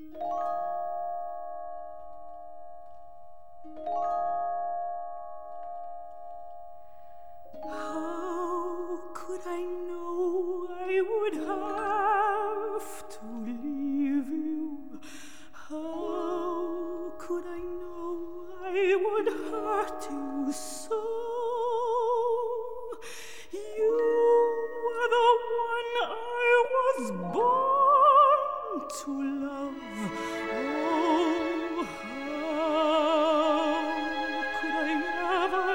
How could I know I would have to leave you? How could I know I would hurt you so? You were the one I was born to love. Oh, how could I ever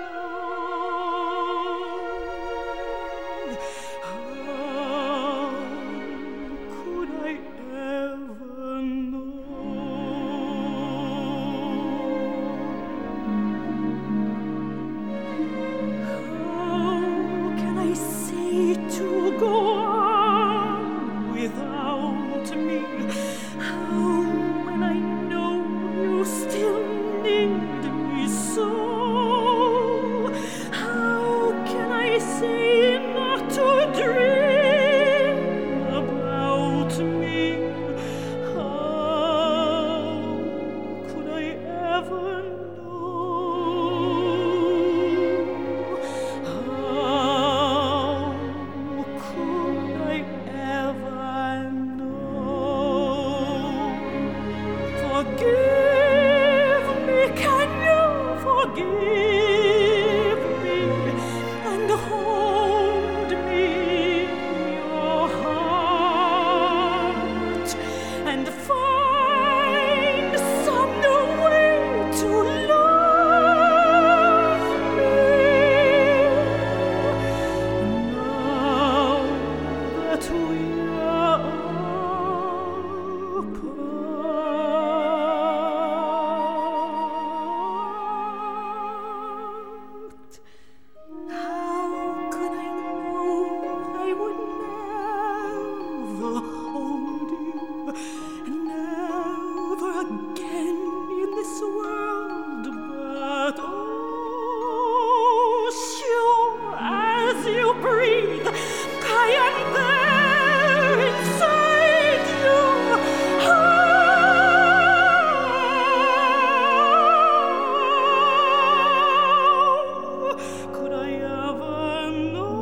know? How could I ever to go on without me? How, when I know you still need me so? How can I say not to dream about me? How could I ever Forgive me, can you forgive me and hold me in your heart and find some new way to love me now that we are apart? How could I know I would never hold you, never again in this world, but oh, sure as you breathe, I am there inside you. How could I ever know?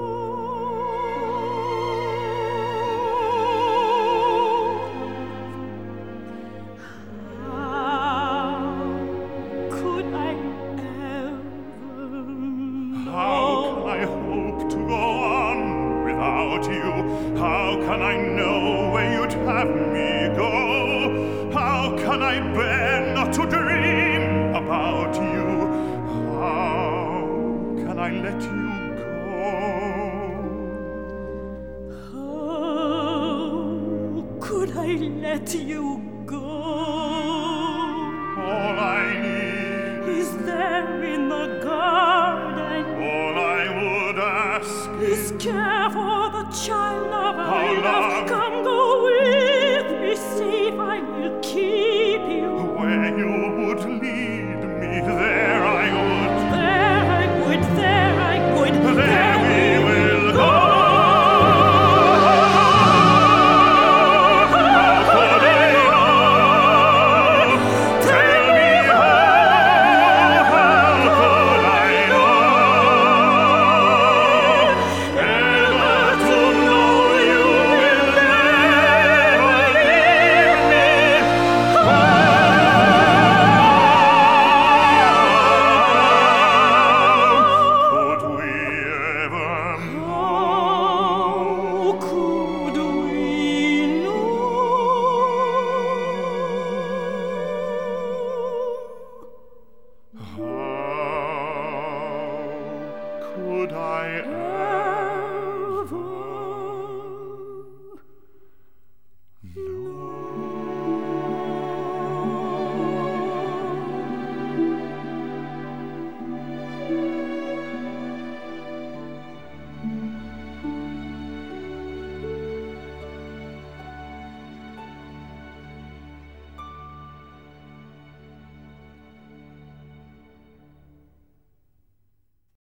How could I ever know? How can I hope to go on without you? How can I know where you'd have me go? How can I bear not to dream about you? How can I let you How could I let you go? All I need Is there in the garden? all I would ask Is care for the child of Our our love love come